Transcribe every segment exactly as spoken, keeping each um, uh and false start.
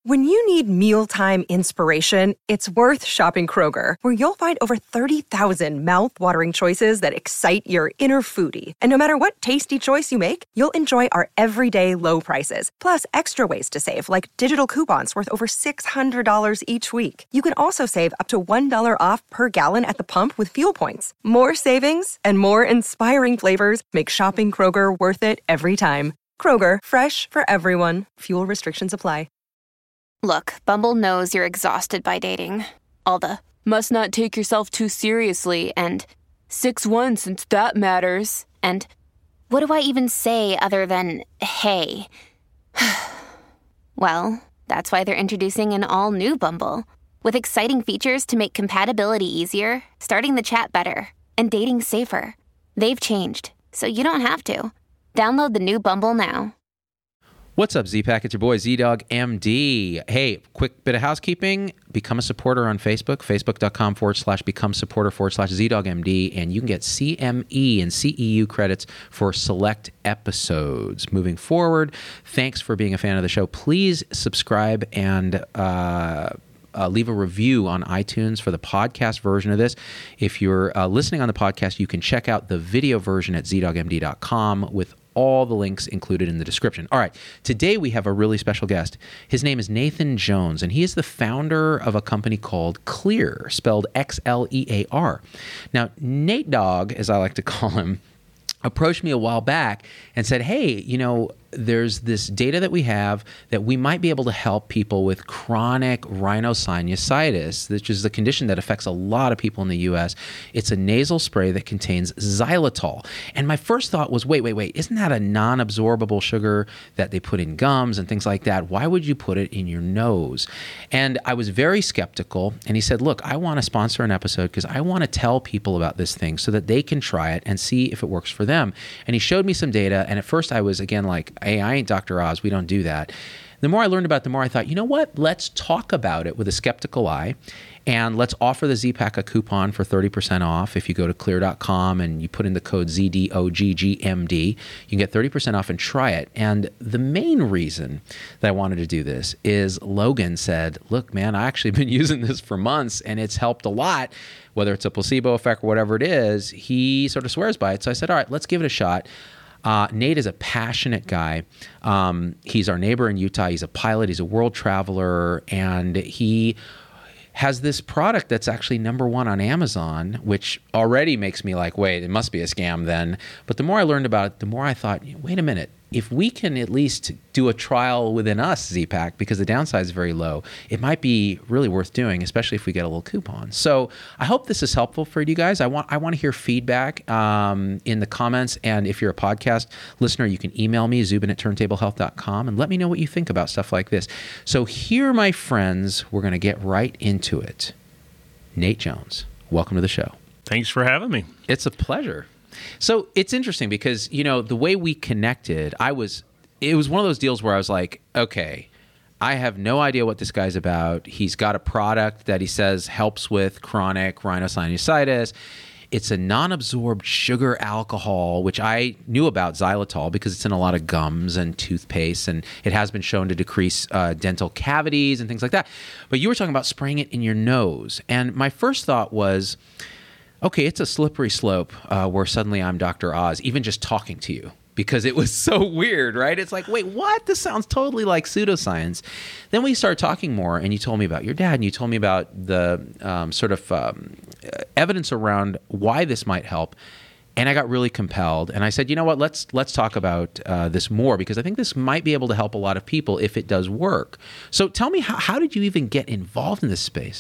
When you need mealtime inspiration, it's worth shopping Kroger, where you'll find over thirty thousand mouth-watering choices that excite your inner foodie. And no matter what tasty choice you make, you'll enjoy our everyday low prices, plus extra ways to save, like digital coupons worth over six hundred dollars each week. You can also save up to one dollar off per gallon at the pump with fuel points. More savings and more inspiring flavors make shopping Kroger worth it every time. Kroger, fresh for everyone. Fuel restrictions apply. Look, Bumble knows you're exhausted by dating. All the, must not take yourself too seriously, and six one since that matters, and what do I even say other than, hey? Well, that's why they're introducing an all-new Bumble, with exciting features to make compatibility easier, starting the chat better, and dating safer. They've changed, so you don't have to. Download the new Bumble now. What's up, Z-Pack? It's your boy, Z-Dog M D. Hey, quick bit of housekeeping. Become a supporter on Facebook, facebook.com forward slash become supporter forward slash Z-Dog M D, and you can get C M E and C E U credits for select episodes. Moving forward, thanks for being a fan of the show. Please subscribe and uh, uh, leave a review on iTunes for the podcast version of this. If you're uh, listening on the podcast, you can check out the video version at z dog m d dot com with all the links included in the description. All right, today we have a really special guest. His name is Nathan Jones, and he is the founder of a company called Xlear, spelled X L E A R. Now, Nate Dogg, as I like to call him, approached me a while back and said, hey, you know, there's this data that we have that we might be able to help people with chronic rhinosinusitis, which is the condition that affects a lot of people in the U S. It's a nasal spray that contains xylitol. And my first thought was, wait, wait, wait, isn't that a non-absorbable sugar that they put in gums and things like that? Why would you put it in your nose? And I was very skeptical. And he said, look, I want to sponsor an episode because I want to tell people about this thing so that they can try it and see if it works for them. And he showed me some data. And at first I was, again, like, hey, I ain't Doctor Oz. We don't do that. The more I learned about it, the more I thought, you know what? Let's talk about it with a skeptical eye. And let's offer the Z-Pack a coupon for thirty percent off. If you go to xlear dot com and you put in the code Z D O G G M D, you can get thirty percent off and try it. And the main reason that I wanted to do this is Logan said, look, man, I actually been using this for months and it's helped a lot, whether it's a placebo effect or whatever it is. He sort of swears by it. So I said, all right, let's give it a shot. Uh, Nate is a passionate guy. Um, he's our neighbor in Utah. He's a pilot. He's a world traveler. And he has this product that's actually number one on Amazon, which already makes me like, wait, it must be a scam then. But the more I learned about it, the more I thought, wait a minute. If we can at least do a trial within us, Z-Pack, because the downside is very low, it might be really worth doing, especially if we get a little coupon. So I hope this is helpful for you guys. I want I want to hear feedback um, in the comments. And if you're a podcast listener, you can email me, zubin at turntable health dot com, and let me know what you think about stuff like this. So here, my friends, we're going to get right into it. Nate Jones, welcome to the show. Thanks for having me. It's a pleasure. So it's interesting because, you know, the way we connected, I was, it was one of those deals where I was like, okay, I have no idea what this guy's about. He's got a product that he says helps with chronic rhinosinusitis. It's a non-absorbed sugar alcohol, which I knew about xylitol because it's in a lot of gums and toothpaste, and it has been shown to decrease uh, dental cavities and things like that. But you were talking about spraying it in your nose. And my first thought was, okay, it's a slippery slope uh, where suddenly I'm Doctor Oz, even just talking to you, because it was so weird, right? It's like, wait, what? This sounds totally like pseudoscience. Then we started talking more, and you told me about your dad, and you told me about the um, sort of um, evidence around why this might help. And I got really compelled, and I said, you know what? Let's let's talk about uh, this more, because I think this might be able to help a lot of people if it does work. So tell me, how, how did you even get involved in this space?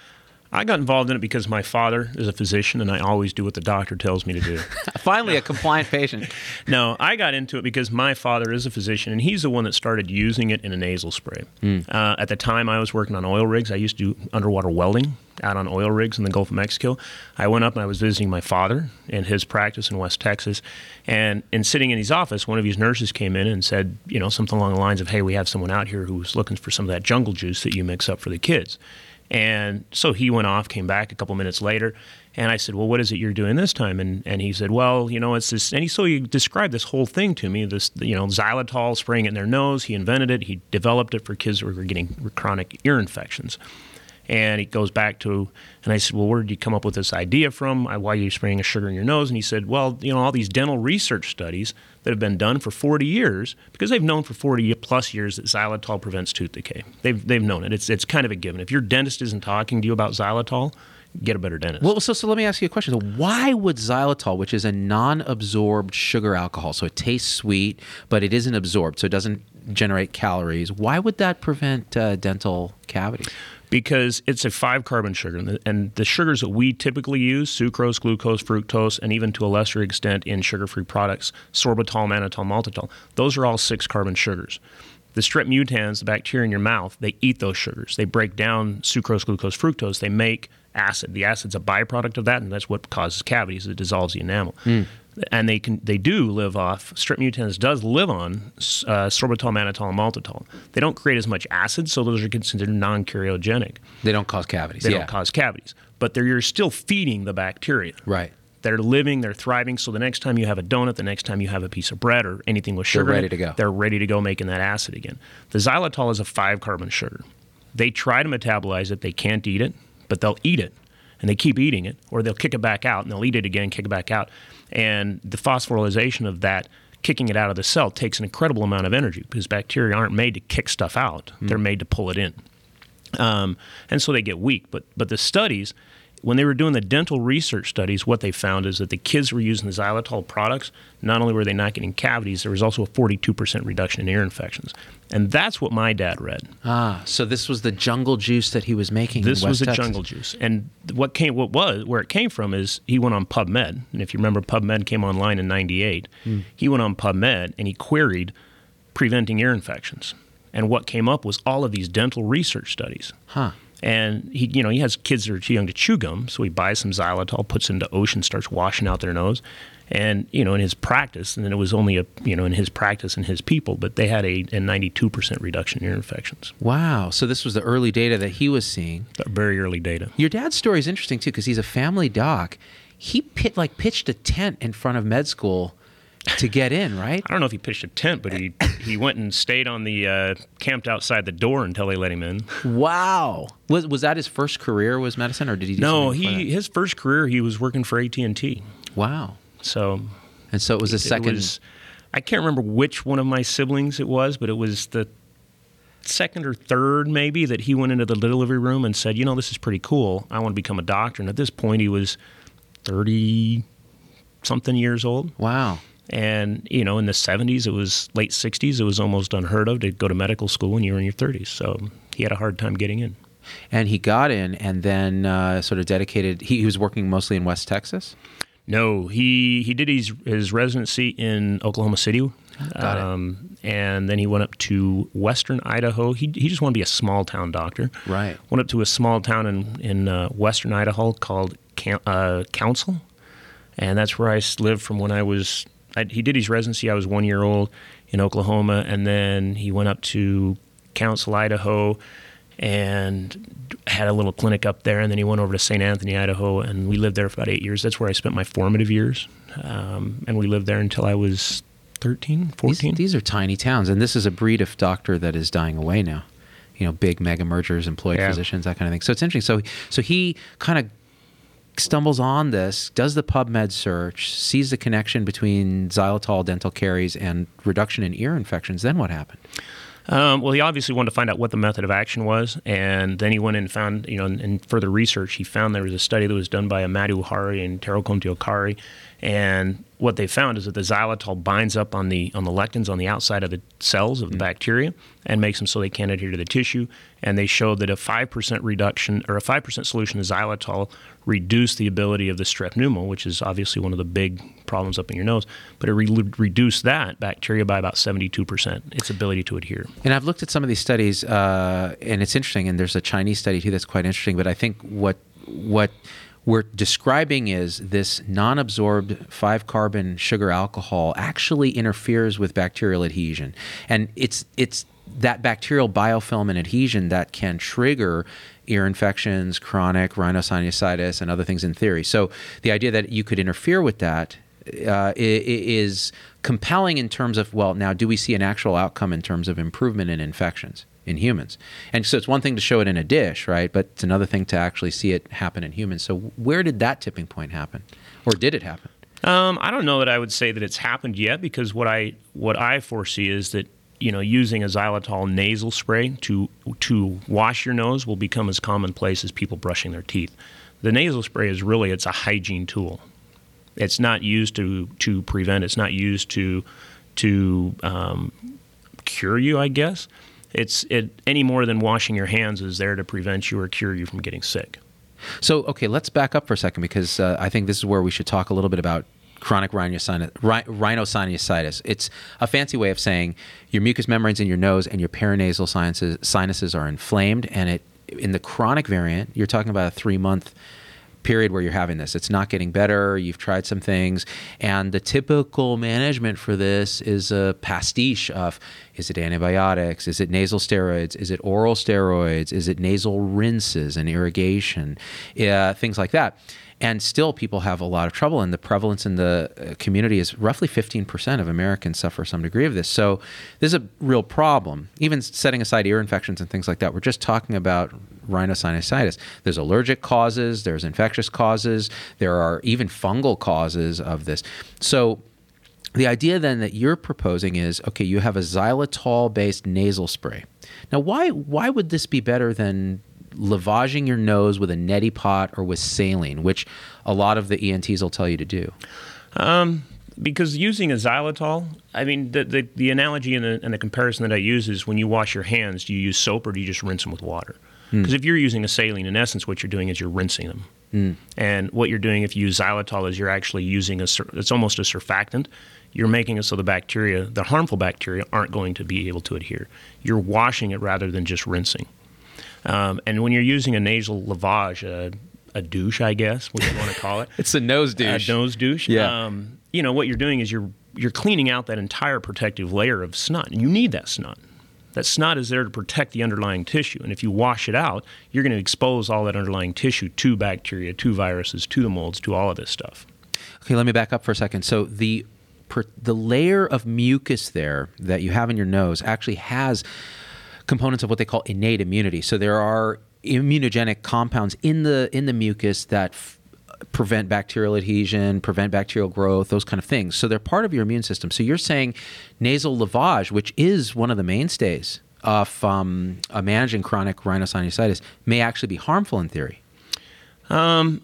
I got involved in it because my father is a physician, and I always do what the doctor tells me to do. Finally, a compliant patient. No, I got into it because my father is a physician, and he's the one that started using it in a nasal spray. Mm. Uh, at the time, I was working on oil rigs. I used to do underwater welding, out on oil rigs in the Gulf of Mexico. I went up and I was visiting my father in his practice in West Texas. And, and sitting in his office, one of his nurses came in and said, you know, something along the lines of, hey, we have someone out here who's looking for some of that jungle juice that you mix up for the kids. And so he went off, came back a couple minutes later, and I said, well, what is it you're doing this time? And and he said, well, you know, it's this, and he, so he described this whole thing to me, this, you know, xylitol, spraying it in their nose. He invented it. He developed it for kids who were getting chronic ear infections. And he goes back to, and I said, well, where did you come up with this idea from? Why are you spraying a sugar in your nose? And he said, well, you know, all these dental research studies that have been done for forty years, because they've known for forty plus years that xylitol prevents tooth decay. They've they've known it. It's it's kind of a given. If your dentist isn't talking to you about xylitol, get a better dentist. Well, so, so let me ask you a question. So why would xylitol, which is a non-absorbed sugar alcohol, so it tastes sweet, but it isn't absorbed, so it doesn't generate calories, why would that prevent uh, dental cavities? Because it's a five-carbon sugar, and the, and the sugars that we typically use, sucrose, glucose, fructose, and even to a lesser extent in sugar-free products, sorbitol, mannitol, maltitol, those are all six-carbon sugars. The strep mutans, the bacteria in your mouth, they eat those sugars. They break down sucrose, glucose, fructose. They make acid. The acid's a byproduct of that, and that's what causes cavities. It dissolves the enamel. Mm. And they can they do live off, strep mutans does live on uh, sorbitol, mannitol, and maltitol. They don't create as much acid, so those are considered non-cariogenic. They don't cause cavities. They yeah. don't cause cavities. But they're, you're still feeding the bacteria. Right. They're living, they're thriving, so the next time you have a donut, the next time you have a piece of bread or anything with sugar, they're ready to go. They're ready to go making that acid again. The xylitol is a five-carbon sugar. They try to metabolize it. They can't eat it, but they'll eat it, and they keep eating it, or they'll kick it back out, and they'll eat it again, kick it back out. And the phosphorylation of that, kicking it out of the cell, takes an incredible amount of energy because bacteria aren't made to kick stuff out. Mm. They're made to pull it in. Um, and so they get weak. But but the studies, when they were doing the dental research studies, what they found is that the kids who were using the xylitol products, not only were they not getting cavities, there was also a forty-two percent reduction in ear infections. And that's what my dad read. Ah, so this was the jungle juice that he was making This in West was the Texas. jungle juice. And what came, what was, where it came from is he went on PubMed. And if you remember, PubMed came online in ninety-eight. Mm. He went on PubMed and he queried preventing ear infections. And what came up was all of these dental research studies. Huh. And he, you know, he has kids that are too young to chew gum, so he buys some xylitol, puts it into ocean, starts washing out their nose. And, you know, in his practice, and it was only, a, you know, in his practice and his people, but they had a, a ninety-two percent reduction in ear infections. Wow. So this was the early data that he was seeing. Very early data. Your dad's story is interesting, too, because he's a family doc. He pit, like pitched a tent in front of med school to get in, right? I don't know if he pitched a tent, but he, he went and stayed on the, uh, camped outside the door until they let him in. Wow. Was was that his first career, was medicine, or did he do No, something before he that? his first career, he was working for A T and T. Wow. So, and so it was a second. It was, I can't remember which one of my siblings it was, but it was the second or third maybe that he went into the delivery room and said, you know, this is pretty cool. I want to become a doctor. And at this point, he was thirty-something years old. Wow. And, you know, in the seventies, it was late sixties, it was almost unheard of to go to medical school when you were in your thirties. So he had a hard time getting in. And he got in and then uh, sort of dedicated, he, he was working mostly in West Texas? No, he he did his his residency in Oklahoma City, Got um, it. And then he went up to Western Idaho. He he just wanted to be a small town doctor. Right. Went up to a small town in in uh, Western Idaho called Cam- uh, Council, and that's where I lived from when I was. I, he did his residency. I was one year old in Oklahoma, and then he went up to Council, Idaho, and had a little clinic up there, and then he went over to Saint Anthony, Idaho, and we lived there for about eight years. That's where I spent my formative years, um, and we lived there until I was thirteen, fourteen. These, these are tiny towns, and this is a breed of doctor that is dying away now. You know, big mega mergers, employed Yeah. physicians, that kind of thing. So it's interesting. So, so he kind of stumbles on this, does the PubMed search, sees the connection between xylitol, dental caries, and reduction in ear infections. Then what happened? Um, well, he obviously wanted to find out what the method of action was, and then he went and found, you know, in, in further research, he found there was a study that was done by Amadou Hari and Taro Kontiokari, and what they found is that the xylitol binds up on the on the lectins on the outside of the cells of the mm. bacteria and makes them so they can't adhere to the tissue. And they showed that a five percent reduction or a five percent solution of xylitol reduced the ability of the strep pneumo, which is obviously one of the big problems up in your nose, but it re- reduced that bacteria by about seventy-two percent, its ability to adhere. And I've looked at some of these studies, uh, and it's interesting, and there's a Chinese study too that's quite interesting, but I think what what we're describing is this non-absorbed five-carbon sugar alcohol actually interferes with bacterial adhesion. And it's it's that bacterial biofilm and adhesion that can trigger ear infections, chronic rhinosinusitis, and other things in theory. So the idea that you could interfere with that uh, is compelling in terms of, well, now do we see an actual outcome in terms of improvement in infections in humans? And so it's one thing to show it in a dish, right? But it's another thing to actually see it happen in humans. So where did that tipping point happen? Or did it happen? Um, I don't know that I would say that it's happened yet, because what I what I foresee is that, you know, using a xylitol nasal spray to to wash your nose will become as commonplace as people brushing their teeth. The nasal spray is really, it's a hygiene tool. It's not used to to prevent. It's not used to to um, cure you, I guess. It's it any more than washing your hands is there to prevent you or cure you from getting sick. So, okay, let's back up for a second, because uh, I think this is where we should talk a little bit about chronic rhinosinusitis. rhinosinusitis. It's a fancy way of saying your mucous membranes in your nose and your paranasal sinuses, sinuses are inflamed, and it in the chronic variant, you're talking about a three-month period where you're having this. It's not getting better. You've tried some things. And the typical management for this is a pastiche of, is it antibiotics? Is it nasal steroids? Is it oral steroids? Is it nasal rinses and irrigation? Uh, things like that. And still people have a lot of trouble, and the prevalence in the community is roughly fifteen percent of Americans suffer some degree of this. So this is a real problem. Even setting aside ear infections and things like that, we're just talking about rhinosinusitis. There's allergic causes, there's infectious causes, there are even fungal causes of this. So the idea then that you're proposing is, okay, you have a xylitol-based nasal spray. Now, why why would this be better than lavaging your nose with a neti pot or with saline, which a lot of the E N Ts will tell you to do? Um, because using a xylitol, I mean, the the, the analogy and the, and the comparison that I use is when you wash your hands, do you use soap or do you just rinse them with water? Because mm. if you're using a saline, in essence, what you're doing is you're rinsing them. Mm. And what you're doing if you use xylitol is you're actually using a, it's almost a surfactant. You're making it so the bacteria, the harmful bacteria, aren't going to be able to adhere. You're washing it rather than just rinsing. Um, and when you're using a nasal lavage, a, a douche, I guess, what you want to call it. It's a nose douche. A nose douche. Yeah. Um, you know, what you're doing is you're you're cleaning out that entire protective layer of snot, and you need that snot. That snot is there to protect the underlying tissue, and if you wash it out, you're going to expose all that underlying tissue to bacteria, to viruses, to the molds, to all of this stuff. Okay, let me back up for a second. So the per, the layer of mucus there that you have in your nose actually has components of what they call innate immunity. So there are immunogenic compounds in the in the mucus that f- prevent bacterial adhesion, prevent bacterial growth, those kind of things. So they're part of your immune system. So you're saying nasal lavage, which is one of the mainstays of um, uh, managing chronic rhinosinusitis, may actually be harmful in theory. Um,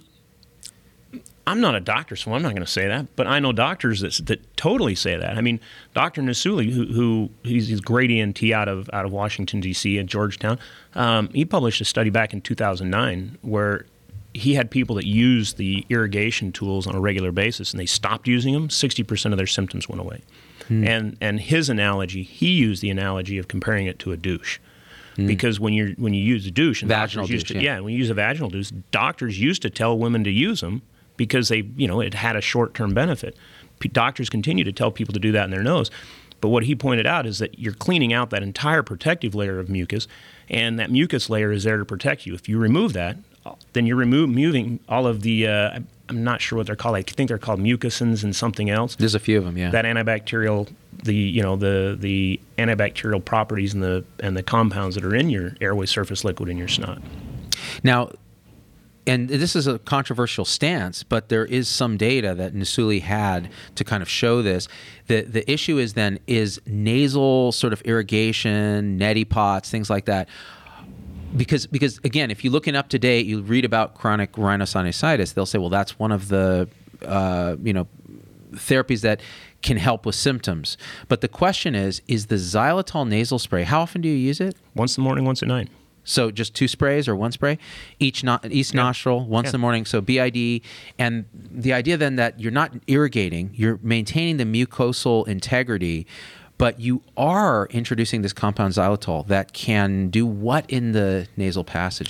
I'm not a doctor, so I'm not going to say that. But I know doctors that that totally say that. I mean, Doctor Nasuli, who, who he's, he's a great E N T out of out of Washington D C at Georgetown, um, he published a study back in two thousand nine where he had people that used the irrigation tools on a regular basis, and they stopped using them. sixty percent of their symptoms went away. Hmm. And and his analogy, he used the analogy of comparing it to a douche. Mm. Because when you when you use a douche, and vaginal used douche, to, yeah. yeah, when you use a vaginal douche, doctors used to tell women to use them because they, you know, it had a short-term benefit. P- doctors continue to tell people to do that in their nose. But what he pointed out is that you're cleaning out that entire protective layer of mucus, and that mucus layer is there to protect you. If you remove that, then you're removing all of the, uh, I'm not sure what they're called. I think they're called mucosins and something else. There's a few of them, yeah. That antibacterial, the you know the the antibacterial properties and the and the compounds that are in your airway surface liquid in your snot. Now, and this is a controversial stance, but there is some data that Nasuli had to kind of show this. The the issue is then, is nasal sort of irrigation, neti pots, things like that. Because, because again, if you look in Up to Date, you read about chronic rhinosinusitis, they'll say, well, that's one of the, uh, you know, therapies that can help with symptoms. But the question is, is the xylitol nasal spray, how often do you use it? Once in the morning, once at night. So just two sprays or one spray? Each no- each yeah. nostril, once yeah. in the morning, so B I D. And the idea then that you're not irrigating, you're maintaining the mucosal integrity, but you are introducing this compound xylitol that can do what in the nasal passage then?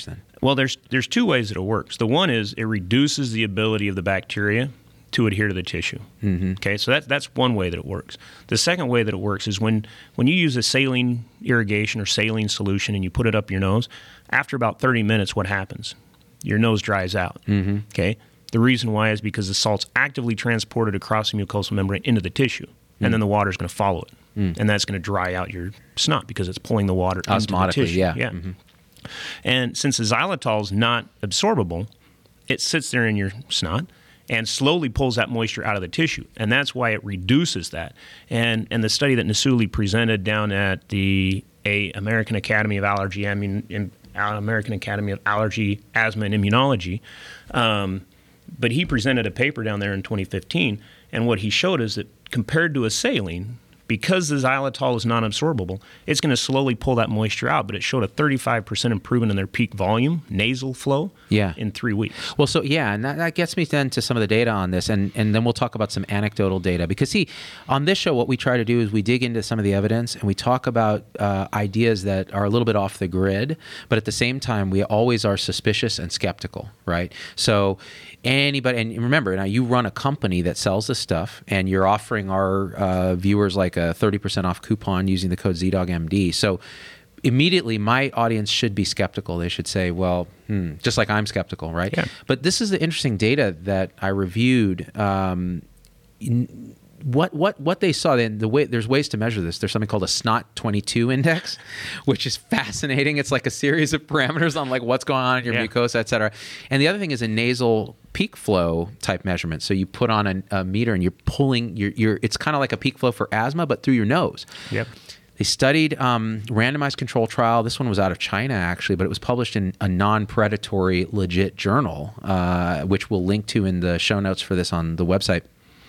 Well, there's there's two ways that it works. The one is it reduces the ability of the bacteria to adhere to the tissue. Mm-hmm. Okay, so that's that's one way that it works. The second way that it works is when when you use a saline irrigation or saline solution and you put it up your nose, after about thirty minutes, what happens? Your nose dries out. Mm-hmm. Okay, the reason why is because the salt's actively transported across the mucosal membrane into the tissue, mm-hmm. and then the water's going to follow it, mm-hmm. and that's going to dry out your snot because it's pulling the water into the tissue. yeah. yeah. Mm-hmm. And since the xylitol is not absorbable, it sits there in your snot and slowly pulls that moisture out of the tissue. And that's why it reduces that. And and the study that Nasuli presented down at the a American Academy of Allergy, Immun, American Academy of Allergy, Asthma, and Immunology, um, but he presented a paper down there in twenty fifteen, and what he showed is that compared to a saline, because the xylitol is non-absorbable, it's going to slowly pull that moisture out, but it showed a thirty-five percent improvement in their peak volume, nasal flow, yeah. in three weeks. Well, so yeah, and that, that gets me then to some of the data on this, and, and then we'll talk about some anecdotal data. Because see, on this show, what we try to do is we dig into some of the evidence, and we talk about uh, ideas that are a little bit off the grid, but at the same time, we always are suspicious and skeptical, right? So anybody, and remember, now you run a company that sells this stuff, and you're offering our uh, viewers like a thirty percent off coupon using the code Z dog M D. So immediately my audience should be skeptical. They should say, well, hmm, just like I'm skeptical, right? Yeah. But this is the interesting data that I reviewed. Um, in, What what what they saw, then the way there's ways to measure this. There's something called a SNOT twenty-two index, which is fascinating. It's like a series of parameters on like what's going on in your yeah. mucosa, et cetera. And the other thing is a nasal peak flow type measurement. So you put on a, a meter and you're pulling your your. It's kind of like a peak flow for asthma, but through your nose. Yep. They studied um, randomized control trial. This one was out of China, actually, but it was published in a non-predatory, legit journal, uh, which we'll link to in the show notes for this on the website.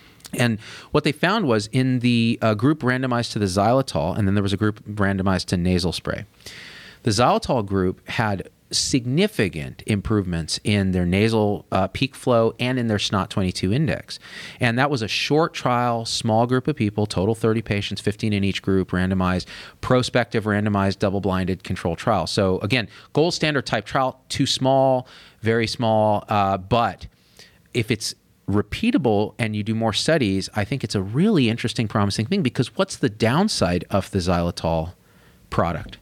And what they found was in the uh, group randomized to the xylitol, and then there was a group randomized to nasal spray. The xylitol group had significant improvements in their nasal uh, peak flow and in their SNOT twenty-two index. And that was a short trial, small group of people, total thirty patients, fifteen in each group, randomized, prospective randomized, double-blinded control trial. So again, gold standard type trial, too small, very small, uh, but if it's repeatable and you do more studies, I think it's a really interesting, promising thing, because what's the downside of the xylitol product?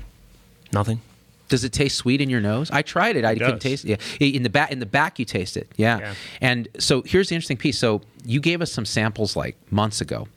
Nothing. Does it taste sweet in your nose? I tried it. I It couldn't does. taste it. Yeah. In the back, in the back, you taste it. Yeah. Yeah. And so here's the interesting piece. So you gave us some samples like months ago,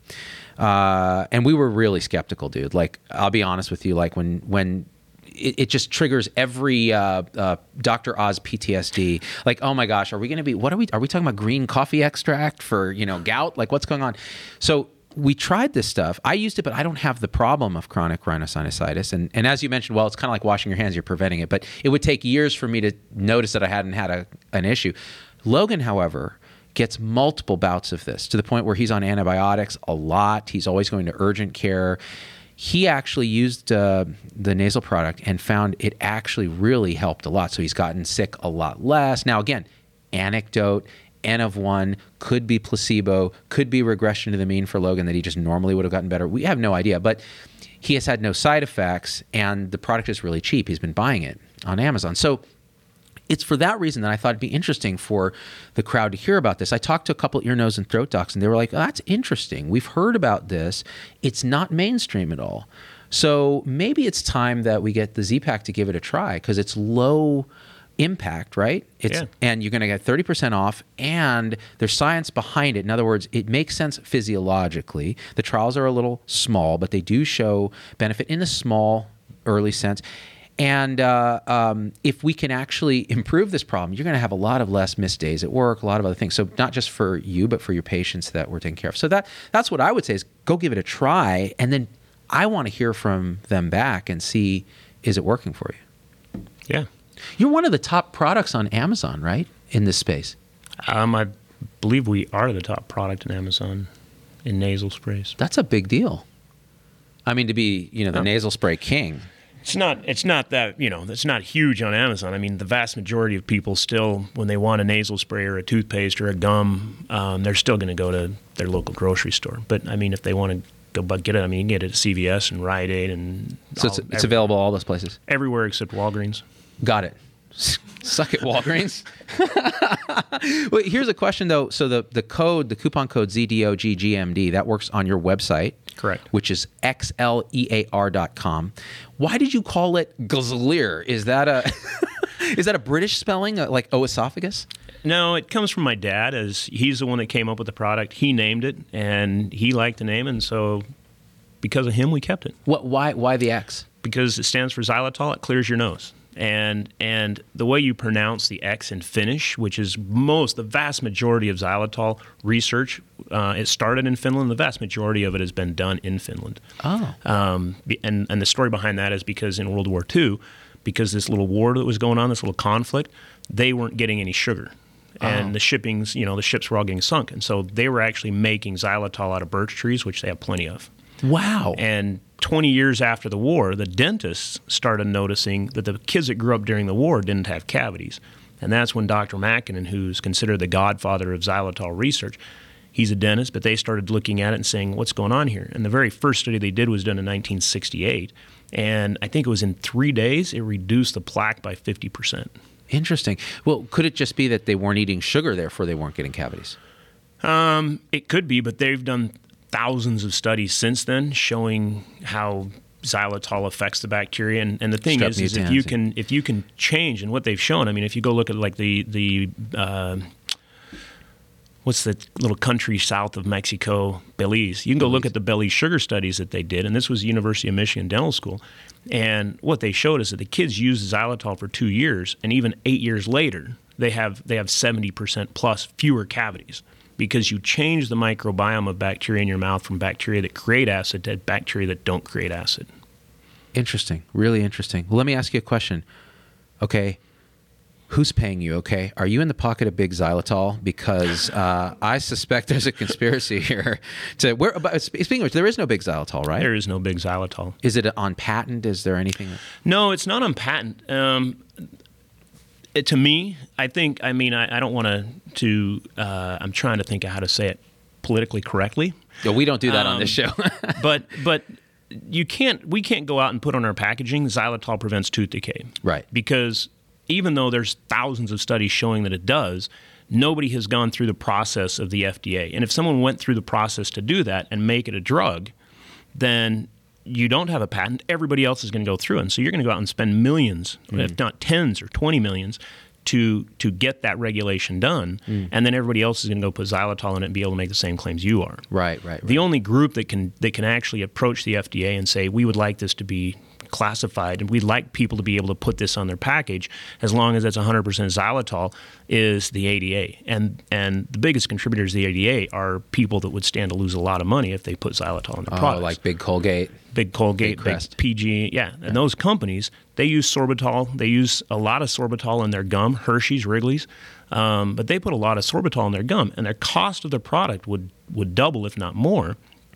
uh, and we were really skeptical, dude. Like, I'll be honest with you. Like when when it, it just triggers every uh, uh, Doctor Oz P T S D. Like, oh my gosh, are we going to be? What are we? Are we talking about green coffee extract for you know gout? Like, what's going on? So we tried this stuff. I used it, but I don't have the problem of chronic rhinosinusitis. And and as you mentioned, well, it's kind of like washing your hands. You're preventing it. But it would take years for me to notice that I hadn't had a, an issue. Logan, however, gets multiple bouts of this to the point where he's on antibiotics a lot. He's always going to urgent care. He actually used uh, the nasal product and found it actually really helped a lot. So he's gotten sick a lot less. Now, again, anecdote, N of one, could be placebo, could be regression to the mean for Logan that he just normally would have gotten better. We have no idea, but he has had no side effects, and the product is really cheap. He's been buying it on Amazon. So it's for that reason that I thought it'd be interesting for the crowd to hear about this. I talked to a couple ear, nose, and throat docs, and they were like, oh, that's interesting. We've heard about this. It's not mainstream at all. So maybe it's time that we get the Z-Pak to give it a try, because it's low impact, right? It's yeah. And you're going to get thirty percent off, and there's science behind it. In other words, it makes sense physiologically. The trials are a little small, but they do show benefit in a small, early sense. And uh, um, if we can actually improve this problem, you're going to have a lot of less missed days at work, a lot of other things. So not just for you, but for your patients that we're taking care of. So that that's what I would say is go give it a try, and then I want to hear from them back and see, is it working for you? Yeah. You're one of the top products on Amazon, right, in this space? Um, I believe we are the top product in Amazon in nasal sprays. That's a big deal. I mean, to be, you know, the Oh. nasal spray king. It's not. It's not that you know. It's not huge on Amazon. I mean, the vast majority of people still, when they want a nasal spray or a toothpaste or a gum, um, they're still going to go to their local grocery store. But I mean, if they want to go but get it, I mean, you can get it at C V S and Rite Aid and So all, it's, it's every- available all those places. everywhere except Walgreens. Got it. Suck it, Walgreens. Well, here's a question though. So the, the code, the coupon code Z D O G G M D, that works on your website. Correct. Which is X L E A R dot com. Why did you call it Gzlir? Is that a is that a British spelling, like oesophagus? No, it comes from my dad, as he's the one that came up with the product. He named it, and he liked the name, and so because of him, we kept it. What? Why? Why the X? Because it stands for xylitol. It clears your nose. And and the way you pronounce the X in Finnish, which is most, the vast majority of xylitol research, uh, it started in Finland. The vast majority of it has been done in Finland. Oh. Um, and, and the story behind that is because in World War Two, because this little war that was going on, this little conflict, they weren't getting any sugar. And Oh. the shippings, you know, the ships were all getting sunk. And so they were actually making xylitol out of birch trees, which they have plenty of. Wow. And twenty years after the war, the dentists started noticing that the kids that grew up during the war didn't have cavities. And that's when Doctor Mackinnon, who's considered the godfather of xylitol research, he's a dentist, but they started looking at it and saying, what's going on here? And the very first study they did was done in nineteen sixty-eight. And I think it was in three days, it reduced the plaque by fifty percent. Interesting. Well, could it just be that they weren't eating sugar, therefore they weren't getting cavities? Um, it could be, but they've done thousands of studies since then showing how xylitol affects the bacteria. And, and the thing Strep is, is if mutans. you can if you can change, and what they've shown, I mean, if you go look at like the the uh, what's the little country south of Mexico, Belize, you can go look at the Belize sugar studies that they did, and this was University of Michigan Dental School. And what they showed is that the kids used xylitol for two years, and even eight years later, they have they have seventy percent plus fewer cavities, because you change the microbiome of bacteria in your mouth from bacteria that create acid to bacteria that don't create acid. Interesting. Really interesting. Well, let me ask you a question. Okay. Who's paying you, okay? Are you in the pocket of big xylitol? Because uh, I suspect there's a conspiracy here. To where, but speaking of which, there is no big xylitol, right? There is no big xylitol. Is it on patent? Is there anything? No, it's not on patent. Um, it, to me, I think, I mean, I, I don't want to, to uh, I'm trying to think of how to say it politically correctly. No, we don't do that Um, on this show. but but you can't, we can't go out and put on our packaging, xylitol prevents tooth decay. Right. Because even though there's thousands of studies showing that it does, nobody has gone through the process of the F D A. And if someone went through the process to do that and make it a drug, then you don't have a patent. Everybody else is going to go through it. And so you're going to go out and spend millions, mm. if not tens or twenty millions, to to get that regulation done. Mm. And then everybody else is going to go put xylitol in it and be able to make the same claims you are. Right, right, right. The only group that can that can actually approach the F D A and say, we would like this to be classified and we'd like people to be able to put this on their package as long as it's one hundred percent xylitol, is the A D A. And and the biggest contributors to the A D A are people that would stand to lose a lot of money if they put xylitol in their oh, products. like Big Colgate. Big Colgate, Big Big, Crest. P G, yeah. And those companies, they use sorbitol. They use a lot of sorbitol in their gum, Hershey's, Wrigley's. Um, but they put a lot of sorbitol in their gum, and their cost of their product would, would double, if not more,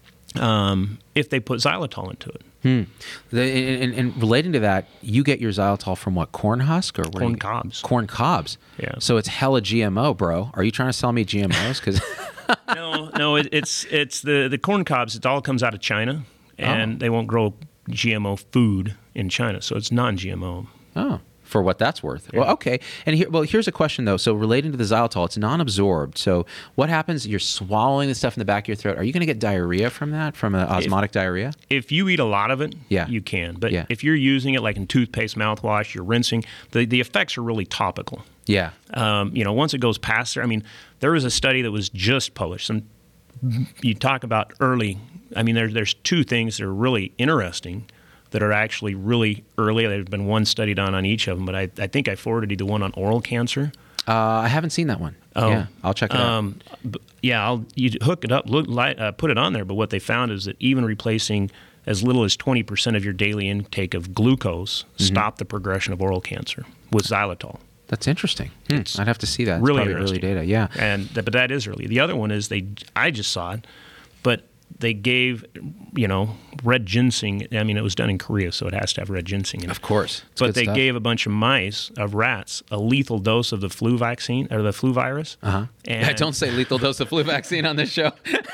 um, if they put xylitol into it. Hmm. The, and, and relating to that, you get your xylitol from what, corn husk? or where Corn you, cobs. Corn cobs. Yeah. So it's hella G M O, bro. Are you trying to sell me G M Os? Because no, no, it, it's it's the, the corn cobs, it all comes out of China, and Oh. they won't grow G M O food in China, so it's non-G M O. Oh, for what that's worth. Well, okay. And here, well, here's a question though. So relating to the xylitol, it's non-absorbed. So what happens? You're swallowing the stuff in the back of your throat. Are you going to get diarrhea from that? From uh, osmotic diarrhea? If you eat a lot of it, Yeah. you can. But Yeah. if you're using it like in toothpaste, mouthwash, you're rinsing, the, the effects are really topical. Yeah. Um, you know, once it goes past there, I mean, there was a study that was just published. Some, you talk about early, I mean, there, there's two things that are really interesting that are actually really early. There's been one study done on each of them, but I, I think I forwarded you the one on oral cancer. Uh, I haven't seen that one. Oh, yeah, I'll check it um, b- yeah, I'll you hook it up, look, li- uh, put it on there. But what they found is that even replacing as little as twenty percent of your daily intake of glucose Mm-hmm. stopped the progression of oral cancer with xylitol. out. That's interesting. Hmm, It's I'd have to see that. It's really probably early interesting. data. Yeah. And th- but that is early. The other one is they. I just saw it, but they gave, you know, red ginseng. I mean, it was done in Korea, so it has to have red ginseng in it. Of course. It's but good they stuff. gave a bunch of mice, of rats, a lethal dose of the flu vaccine, or the flu virus. Uh-huh. And I don't say lethal dose of flu vaccine on this show.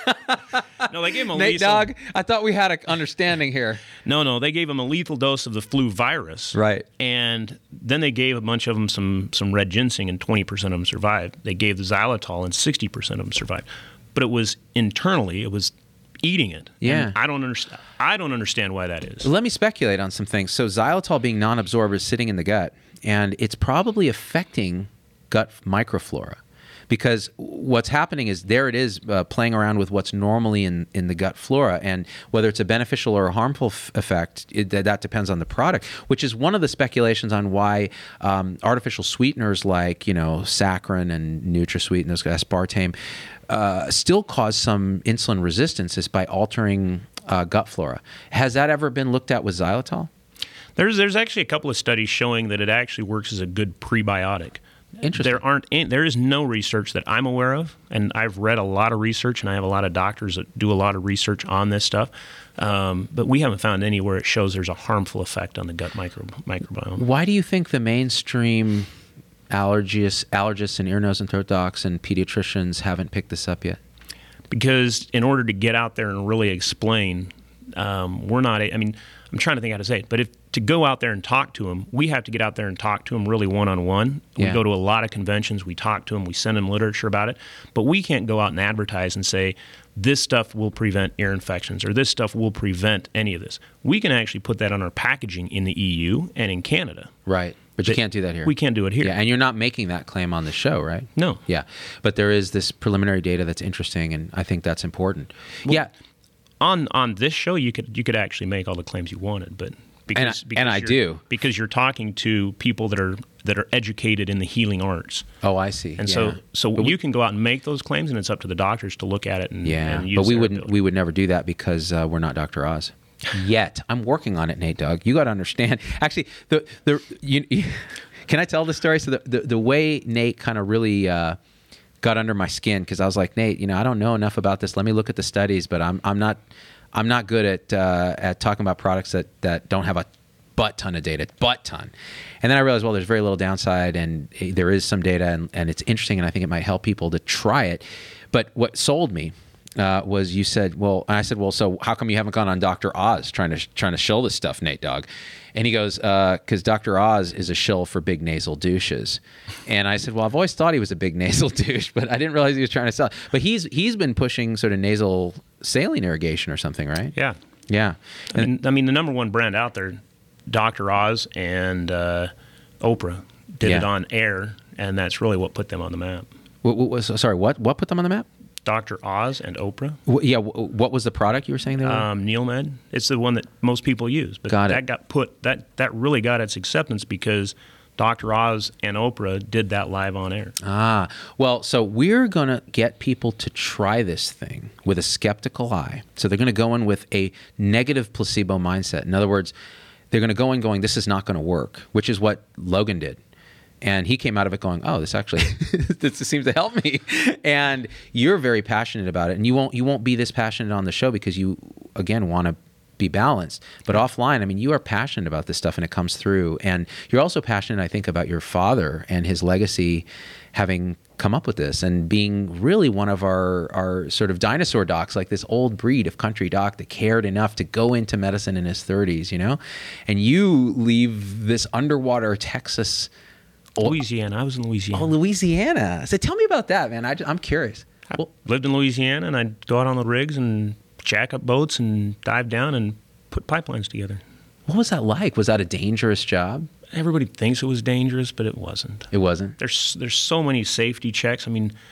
No, they gave them a Nate lethal... Dogg, I thought we had an understanding here. No, no, they gave them a lethal dose of the flu virus. Right. And then they gave a bunch of them some, some red ginseng, and twenty percent of them survived. They gave the xylitol, and sixty percent of them survived. But it was internally, it was eating it. Yeah. And I don't understand. I don't understand why that is. Let me speculate on some things. So xylitol being non-absorbed is sitting in the gut, and it's probably affecting gut microflora. Because what's happening is there it is uh, playing around with what's normally in, in the gut flora. And whether it's a beneficial or a harmful f- effect, it, that depends on the product, which is one of the speculations on why um, artificial sweeteners like, you know, saccharin and NutraSweet and those aspartame uh, still cause some insulin resistance is by altering uh, gut flora. Has that ever been looked at with xylitol? There's, there's actually a couple of studies showing that it actually works as a good prebiotic. Interesting. There aren't any, there is no research that I'm aware of, and I've read a lot of research, and I have a lot of doctors that do a lot of research on this stuff, um, but we haven't found anywhere it shows there's a harmful effect on the gut micro, microbiome. Why do you think the mainstream allergists, allergists and ear, nose, and throat docs and pediatricians haven't picked this up yet? Because in order to get out there and really explain, um, we're not, I mean, I'm trying to think how to say it, but if to go out there and talk to them, we have to get out there and talk to them really one-on-one. We Yeah. go to a lot of conventions, we talk to them, we send them literature about it, but we can't go out and advertise and say, this stuff will prevent ear infections, or this stuff will prevent any of this. We can actually put that on our packaging in the E U and in Canada. Right. But you That- can't do that here. We can't do it here. Yeah, and you're not making that claim on the show, right? No. Yeah. But there is this preliminary data that's interesting, and I think that's important. Well, yeah. On on this show, you could you could actually make all the claims you wanted, but because, And I- because and I you're- do. because you're talking to people that are that are educated in the healing arts. Oh, I see. And yeah. so, so But we- you can go out and make those claims, and it's up to the doctors to look at it and, Yeah, and use but we their wouldn't. ability. We would never do that because uh, we're not Doctor Oz. Yet, I'm working on it, Nate Dogg. You got to understand. Actually, the the you, you, can I tell the story? So the the, the way Nate kind of really uh, got under my skin, because I was like, Nate, you know, I don't know enough about this. Let me look at the studies, but I'm I'm not I'm not good at uh, at talking about products that that don't have a butt ton of data, butt ton. And then I realized, well, there's very little downside, and there is some data, and, and it's interesting, and I think it might help people to try it. But what sold me uh, was you said, well, and I said, well, so how come you haven't gone on Doctor Oz trying to trying to shill this stuff, Nate Dogg? And he goes, because uh, Doctor Oz is a shill for big nasal douches. And I said, well, I've always thought he was a big nasal douche, but I didn't realize he was trying to sell. But he's he's been pushing sort of nasal saline irrigation or something, right? Yeah. Yeah. I mean, I mean, the number one brand out there, Doctor Oz and uh, Oprah, did Yeah. it on air, and that's really what put them on the map. What, what was sorry? What what put them on the map? Doctor Oz and Oprah. What, yeah. What, what was the product you were saying there? Um, NeilMed. It's the one that most people use, but Got it. that got put that that really got its acceptance because Doctor Oz and Oprah did that live on air. Ah, well, so we're going to get people to try this thing with a skeptical eye. So they're going to go in with a negative placebo mindset. In other words, they're going to go in going, this is not going to work, which is what Logan did. And he came out of it going, oh, this actually this seems to help me. And you're very passionate about it. And you won't you won't be this passionate on the show because you, again, want to be balanced. But offline, I mean, you are passionate about this stuff and it comes through. And you're also passionate, I think, about your father and his legacy having come up with this and being really one of our, our sort of dinosaur docs, like this old breed of country doc that cared enough to go into medicine in his thirties, you know? And you leave this underwater Texas... Louisiana. I was in Louisiana. Oh, Louisiana. So tell me about that, man. I, I'm curious. I Well, lived in Louisiana, and I'd go out on the rigs and jack up boats and dive down and put pipelines together. what was that like? Was that a dangerous job? Everybody thinks it was dangerous, but it wasn't. It wasn't. There's there's so many safety checks. I mean,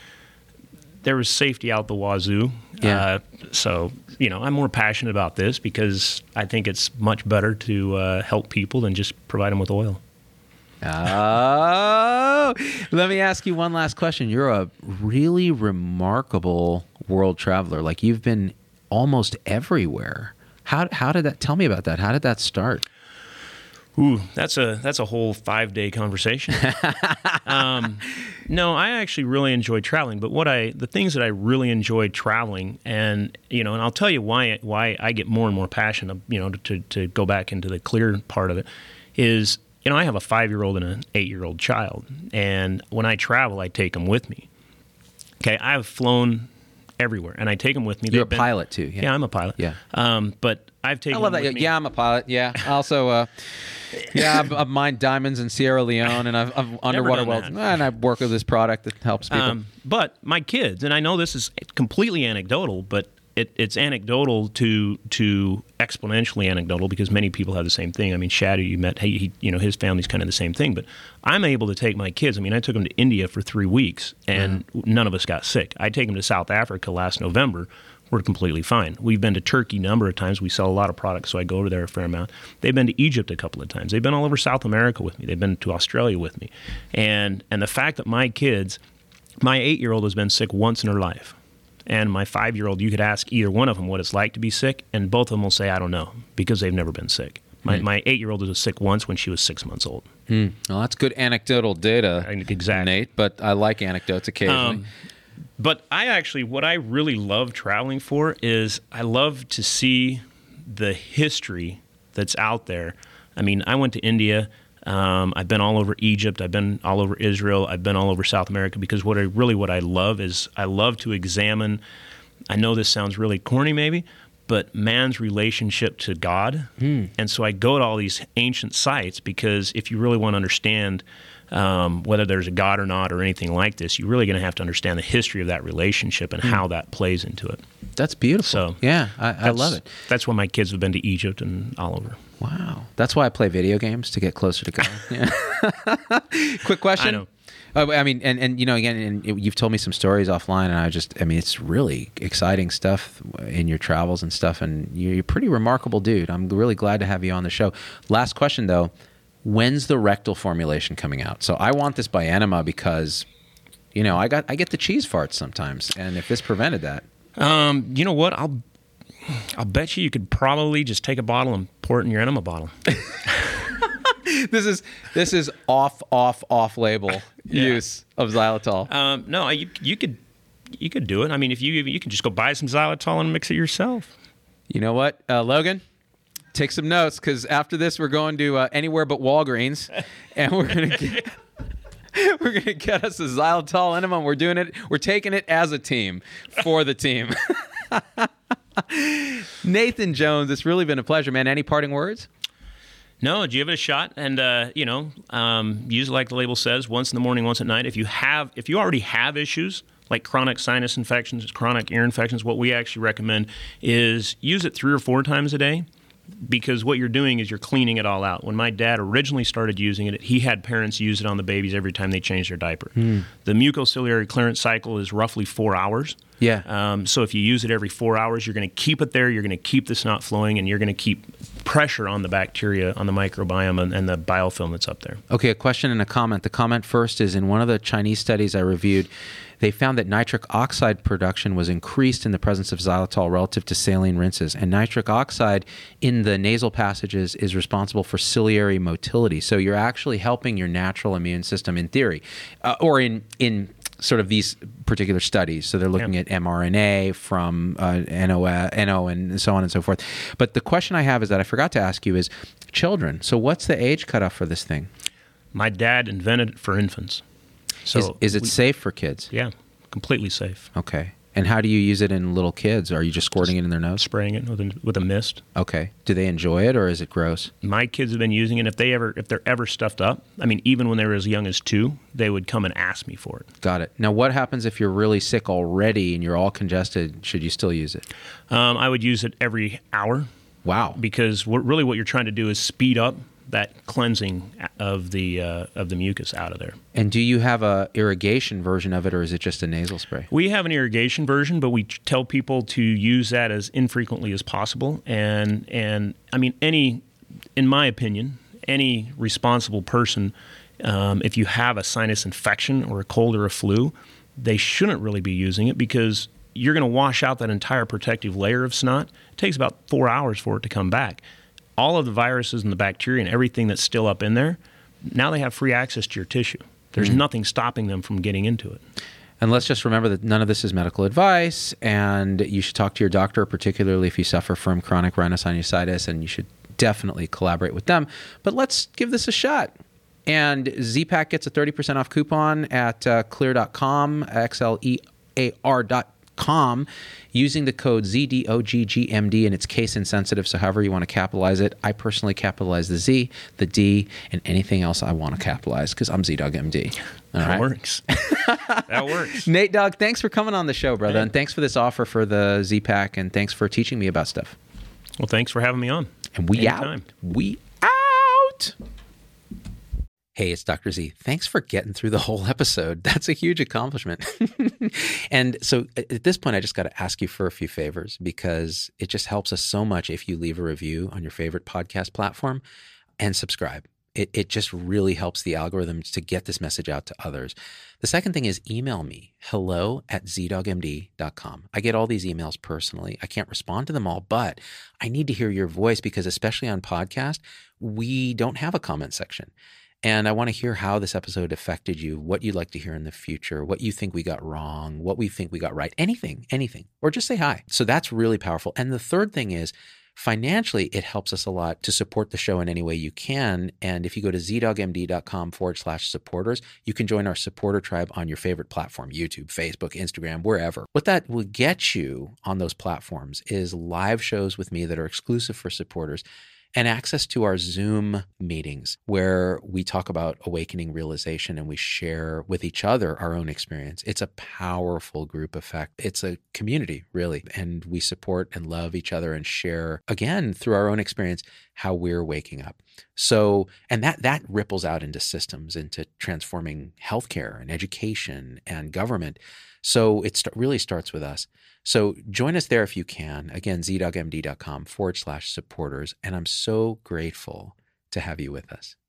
there was safety out the wazoo. Yeah. Uh, so, you know, I'm more passionate about this because I think it's much better to uh, help people than just provide them with oil. Oh, let me ask you one last question. You're a really remarkable world traveler. Like you've been almost everywhere. How how did that? Tell me about that. How did that start? Ooh, that's a that's a whole five day conversation. um, no, I actually really enjoy traveling. But what I the things that I really enjoy traveling, and you know, and I'll tell you why why I get more and more passionate. You know, to to go back into the clear part of it, is you know I have a five year old and an eight year old child, and when I travel, I take them with me. Okay, I've flown everywhere, and I take them with me. You're They've a been, pilot too. Yeah. yeah, I'm a pilot. Yeah. Um, but I've taken. I love them that. with me. Yeah, I'm a pilot. Yeah. Also, uh, yeah, I've, I've mined diamonds in Sierra Leone, and I've, I've underwater done wells, that. and I work with this product that helps people. Um, but my kids, and I know this is completely anecdotal, but it, it's anecdotal to to exponentially anecdotal because many people have the same thing. I mean, Shad, you met, hey, he, you know, his family's kind of the same thing. But I'm able to take my kids. I mean, I took them to India for three weeks, and mm-hmm. none of us got sick. I take them to South Africa last November. We're completely fine. We've been to Turkey a number of times. We sell a lot of products, so I go to there a fair amount. They've been to Egypt a couple of times. They've been all over South America with me. They've been to Australia with me. And and the fact that my kids, my eight-year-old has been sick once in her life. And my five-year-old, you could ask either one of them what it's like to be sick, and both of them will say, I don't know, because they've never been sick. My, mm. my eight-year-old was sick once when she was six months old. Mm. Well, that's good anecdotal data, exactly. Nate, but I like anecdotes occasionally. Um, But I actually, what I really love traveling for is I love to see the history that's out there. I mean, I went to India. Um, I've been all over Egypt. I've been all over Israel. I've been all over South America because what I really, what I love is I love to examine, I know this sounds really corny maybe, but man's relationship to God. Mm. And so I go to all these ancient sites because if you really want to understand Um, whether there's a God or not or anything like this, you're really going to have to understand the history of that relationship and mm. how that plays into it. That's beautiful. So yeah, I, I love it. That's why my kids have been to Egypt and all over. Wow. That's why I play video games, to get closer to God. Yeah. Quick question. I know. Uh, I mean, and, and you know, again, and you've told me some stories offline, and I just, I mean, it's really exciting stuff in your travels and stuff, and you're a pretty remarkable dude. I'm really glad to have you on the show. Last question, though. When's the rectal formulation coming out? So I want this by enema because, you know, I got I get the cheese farts sometimes, and if this prevented that, um, you know what? I'll I'll bet you you could probably just take a bottle and pour it in your enema bottle. this is this is off off off label yeah. use of xylitol. Um, no, you you could you could do it. I mean, if you you can just go buy some xylitol and mix it yourself. You know what, uh, Logan? Take some notes, because after this we're going to uh, anywhere but Walgreens, and we're gonna get we're gonna get us a xylitol enema. And we're doing it. We're taking it as a team for the team. Nathan Jones, it's really been a pleasure, man. Any parting words? No, give it a shot, and uh, you know, um, use it like the label says: once in the morning, once at night. If you have, if you already have issues like chronic sinus infections, chronic ear infections, what we actually recommend is use it three or four times a day. Because what you're doing is you're cleaning it all out. When my dad originally started using it, he had parents use it on the babies every time they changed their diaper. Mm. The mucociliary clearance cycle is roughly four hours. Yeah. Um, so if you use it every four hours, you're going to keep it there, you're going to keep the snot flowing, and you're going to keep pressure on the bacteria, on the microbiome, and, and the biofilm that's up there. Okay, a question and a comment. The comment first is, in one of the Chinese studies I reviewed, they found that nitric oxide production was increased in the presence of xylitol relative to saline rinses. And nitric oxide in the nasal passages is responsible for ciliary motility. So you're actually helping your natural immune system in theory, uh, or in in sort of these particular studies. So they're looking yeah. at mRNA from uh, N O, N O and so on and so forth. But the question I have is that I forgot to ask you is children. So what's the age cutoff for this thing? My dad invented it for infants. So is, is it we, safe for kids? Yeah, completely safe. Okay. And how do you use it in little kids? Are you just squirting just it in their nose? Spraying it with a, with a mist. Okay. Do they enjoy it, or is it gross? My kids have been using it. If they ever, if they're ever stuffed up, I mean, even when they were as young as two, they would come and ask me for it. Got it. Now, what happens if you're really sick already and you're all congested? Should you still use it? Um, I would use it every hour. Wow. Because what, really what you're trying to do is speed up that cleansing of the uh, of the mucus out of there. And do you have a irrigation version of it, or is it just a nasal spray? We have an irrigation version, but we tell people to use that as infrequently as possible. And and I mean, any, in my opinion, any responsible person, um, if you have a sinus infection or a cold or a flu, they shouldn't really be using it because you're going to wash out that entire protective layer of snot. It takes about four hours for it to come back. all of the viruses and the bacteria and everything that's still up in there, now they have free access to your tissue. There's mm. nothing stopping them from getting into it. And let's just remember that none of this is medical advice, and you should talk to your doctor, particularly if you suffer from chronic rhinosinusitis, and you should definitely collaborate with them. But let's give this a shot. And Z-Pak gets a thirty percent off coupon at uh, clear dot com, X L E A R dot com, using the code Z D O G G M D, and it's case insensitive, so however you want to capitalize it. I personally capitalize the Z, the D, and anything else I want to capitalize because I'm Z-Dog-M-D. All that right? works. That works. Nate Dogg, thanks for coming on the show, brother, hey. And thanks for this offer for the Z-Pak, and thanks for teaching me about stuff. Well, thanks for having me on. And we Anytime. out. We out. Hey, it's Doctor Z. Thanks for getting through the whole episode. That's a huge accomplishment. And so at this point, I just got to ask you for a few favors because it just helps us so much if you leave a review on your favorite podcast platform and subscribe. It, it just really helps the algorithms to get this message out to others. The second thing is email me, hello at z dog m d dot com. I get all these emails personally. I can't respond to them all, but I need to hear your voice because especially on podcast, we don't have a comment section. And I want to hear how this episode affected you, what you'd like to hear in the future, what you think we got wrong, what we think we got right, anything, anything, or just say hi. So that's really powerful. And the third thing is financially, it helps us a lot to support the show in any way you can. And if you go to z dog m d dot com forward slash supporters, you can join our supporter tribe on your favorite platform, YouTube, Facebook, Instagram, wherever. What that will get you on those platforms is live shows with me that are exclusive for supporters, and access to our Zoom meetings where we talk about awakening realization and we share with each other our own experience. It's a powerful group effect. It's a community, really. And we support and love each other and share, again, through our own experience, how we're waking up. So, and that that ripples out into systems, into transforming healthcare and education and government. So it st- really starts with us. So join us there if you can. Again, z dog m d dot com forward slash supporters. And I'm so grateful to have you with us.